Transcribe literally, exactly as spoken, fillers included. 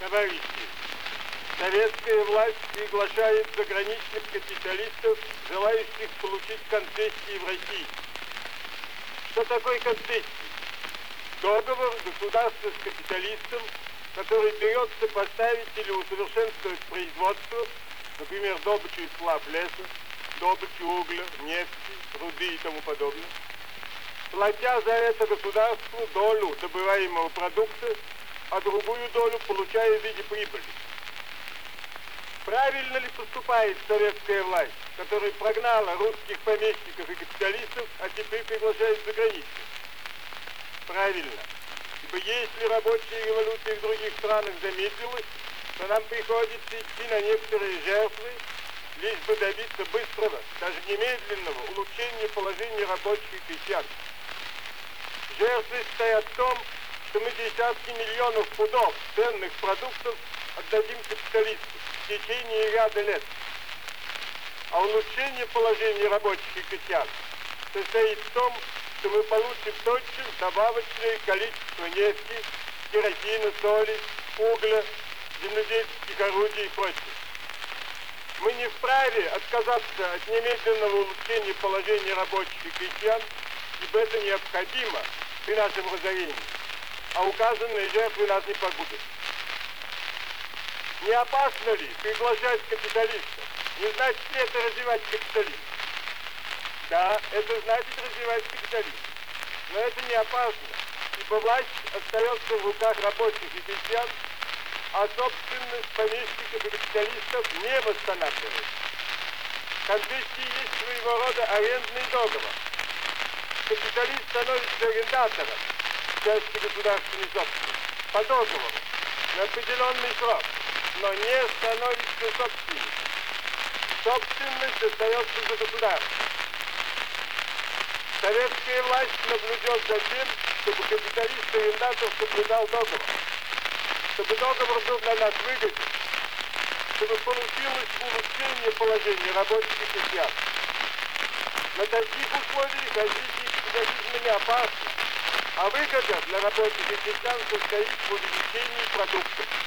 Товарищи, советская власть приглашает заграничных капиталистов, желающих получить концессии в России. Что такое концессии? Договор государства с капиталистом, который берется поставить или усовершенствовать производство, например, добычу и сплав леса, добычу угля, нефти, руды и тому подобное, платя за это государству долю добываемого продукта, а другую долю получая в виде прибыли. Правильно ли поступает советская власть, которая прогнала русских помещиков и капиталистов, а теперь приглашает за границу? Правильно. Ибо если рабочая революция в других странах замедлилась, то нам приходится идти на некоторые жертвы, лишь бы добиться быстрого, даже немедленного улучшения положения рабочих и крестьян. Жертвы стоят в том, что мы десятки миллионов пудов ценных продуктов отдадим капиталисту в течение ряда лет. А улучшение положения рабочих и крестьян состоит в том, что мы получим тотчас добавочное количество нефти, керосина, соли, угля, земледельческих орудий и прочее. Мы не вправе отказаться от немедленного улучшения положения рабочих и крестьян, ибо это необходимо при нашем разорении, а указанные жертвы нас не погубят. Не опасно ли приглашать капиталистов? Не значит ли это развивать капитализм? Да, это значит развивать капитализм. Но это не опасно, ибо власть остается в руках рабочих и крестьян, а собственность помещиков и капиталистов не восстанавливается. Концессии есть своего рода арендный договор. Капиталист становится арендатором части государственной собственности по договору на определенный срок, но не становится собственником. Собственность остается за государством. Советская власть наблюдет за тем, чтобы капиталист-арендатор соблюдал договор, чтобы договор был для нас выгоден, чтобы получилось улучшение положения рабочих и крестьян. На таких условиях развитие капитализма не опасно, а выгода для рабочих и крестьян состоит в увеличении продуктов.